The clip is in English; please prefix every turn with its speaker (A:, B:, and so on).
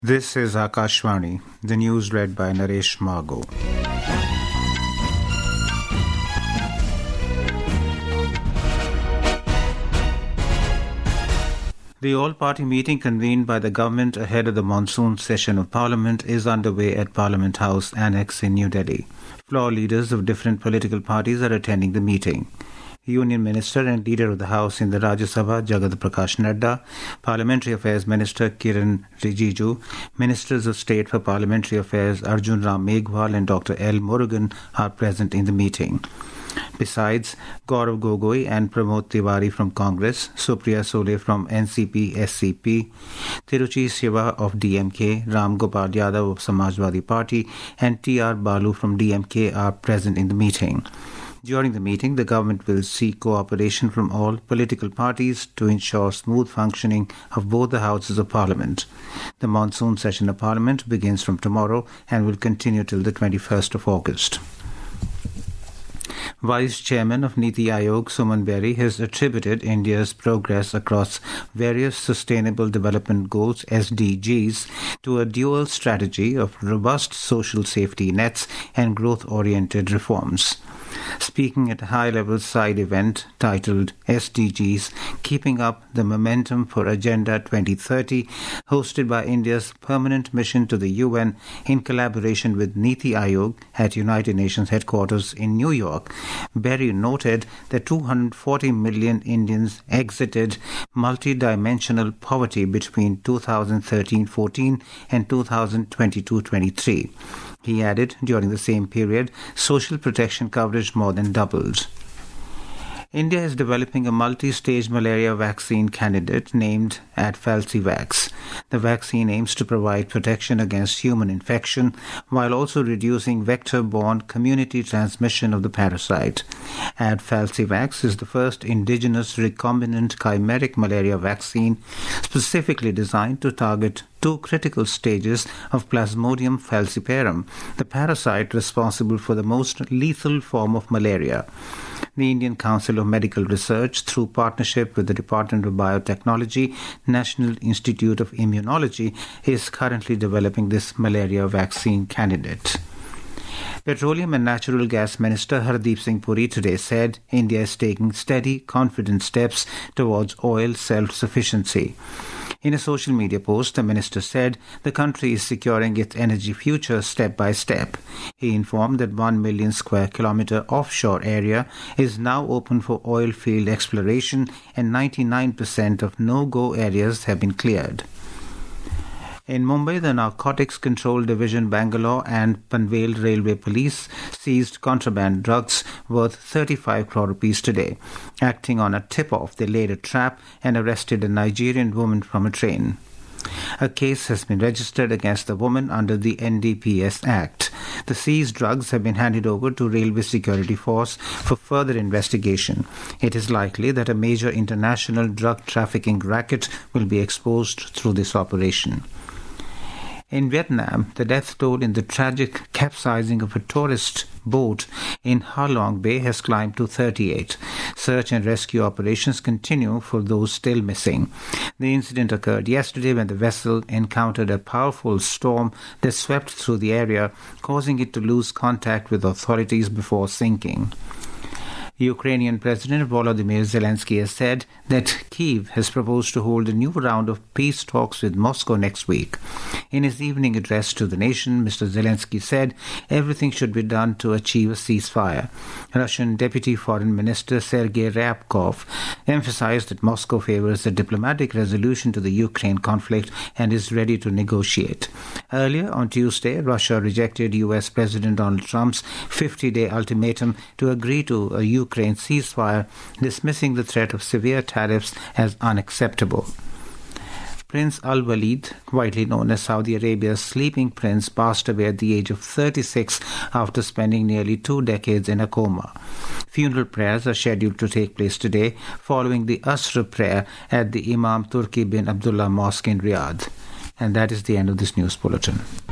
A: This is Akashvani, the news read by Naresh Margo. The all-party meeting convened by the government ahead of the monsoon session of Parliament is underway at Parliament House Annex in New Delhi. Floor leaders of different political parties are attending the meeting. Union Minister and Leader of the House in the Rajya Sabha, Jagad Prakash Nadda, Parliamentary Affairs Minister Kiren Rijiju, Ministers of State for Parliamentary Affairs Arjun Ram Meghwal and Dr. L. Murugan are present in the meeting. Besides, Gaurav Gogoi and Pramod Tiwari from Congress, Supriya Sole from NCP-SCP, Tiruchi Siva of DMK, Ram Gopal Yadav of Samajwadi Party and T.R. Balu from DMK are present in the meeting. During the meeting, the government will seek cooperation from all political parties to ensure smooth functioning of both the Houses of Parliament. The monsoon session of Parliament begins from tomorrow and will continue till the 21st of August. Vice Chairman of Niti Aayog, Suman Beri, has attributed India's progress across various Sustainable Development Goals (SDGs) to a dual strategy of robust social safety nets and growth-oriented reforms. Speaking at a high-level side event titled SDGs, Keeping Up the Momentum for Agenda 2030, hosted by India's permanent mission to the UN in collaboration with Niti Aayog at United Nations headquarters in New York, Berry noted that 240 million Indians exited multidimensional poverty between 2013-14 and 2022-23. He added, during the same period, social protection coverage more than doubled. India is developing a multi-stage malaria vaccine candidate named Adfalsivax. The vaccine aims to provide protection against human infection while also reducing vector-borne community transmission of the parasite. Adfalsivax is the first indigenous recombinant chimeric malaria vaccine specifically designed to target two critical stages of Plasmodium falciparum, the parasite responsible for the most lethal form of malaria. The Indian Council of Medical Research, through partnership with the Department of Biotechnology, National Institute of Immunology, is currently developing this malaria vaccine candidate. Petroleum and Natural Gas Minister Hardeep Singh Puri today said India is taking steady, confident steps towards oil self-sufficiency. In a social media post, the minister said the country is securing its energy future step by step. He informed that 1 million square kilometre offshore area is now open for oil field exploration and 99% of no-go areas have been cleared. In Mumbai, the Narcotics Control Division Bangalore and Panvel Railway Police seized contraband drugs worth 35 crore rupees today. Acting on a tip-off, they laid a trap and arrested a Nigerian woman from a train. A case has been registered against the woman under the NDPS Act. The seized drugs have been handed over to Railway Security Force for further investigation. It is likely that a major international drug trafficking racket will be exposed through this operation. In Vietnam, the death toll in the tragic capsizing of a tourist boat in Ha Long Bay has climbed to 38. Search and rescue operations continue for those still missing. The incident occurred yesterday when the vessel encountered a powerful storm that swept through the area, causing it to lose contact with authorities before sinking. Ukrainian President Volodymyr Zelensky has said that Kyiv has proposed to hold a new round of peace talks with Moscow next week. In his evening address to the nation, Mr. Zelensky said everything should be done to achieve a ceasefire. Russian Deputy Foreign Minister Sergei Ryabkov emphasized that Moscow favors a diplomatic resolution to the Ukraine conflict and is ready to negotiate. Earlier on Tuesday, Russia rejected U.S. President Donald Trump's 50-day ultimatum to agree to a Ukraine ceasefire, dismissing the threat of severe tariffs as unacceptable. Prince Al-Walid, widely known as Saudi Arabia's sleeping prince, passed away at the age of 36 after spending nearly 2 decades in a coma. Funeral prayers are scheduled to take place today following the Asr prayer at the Imam Turki bin Abdullah Mosque in Riyadh. And that is the end of this news bulletin.